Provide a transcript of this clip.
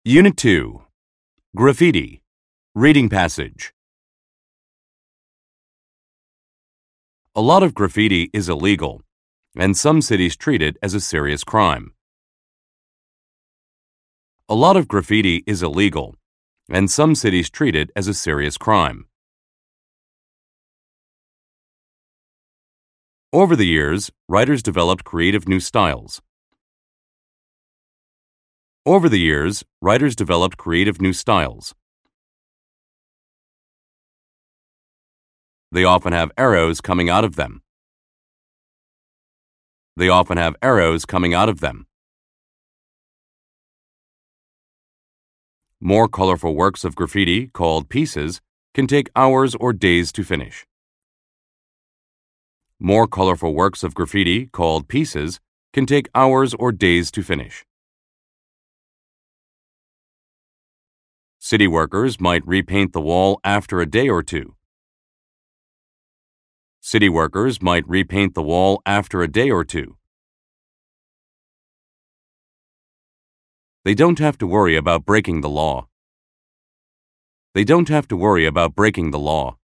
Unit 2. Graffiti. Reading passage. A lot of graffiti is illegal, and some cities treat it as a serious crime. A lot of graffiti is illegal, and some cities treat it as a serious crime. Over the years, writers developed creative new styles. Over the years, writers developed creative new styles. They often have arrows coming out of them. They often have arrows coming out of them. More colorful works of graffiti, called pieces, can take hours or days to finish. More colorful works of graffiti, called pieces, can take hours or days to finish. City workers might repaint the wall after a day or two. City workers might repaint the wall after a day or two. They don't have to worry about breaking the law. They don't have to worry about breaking the law.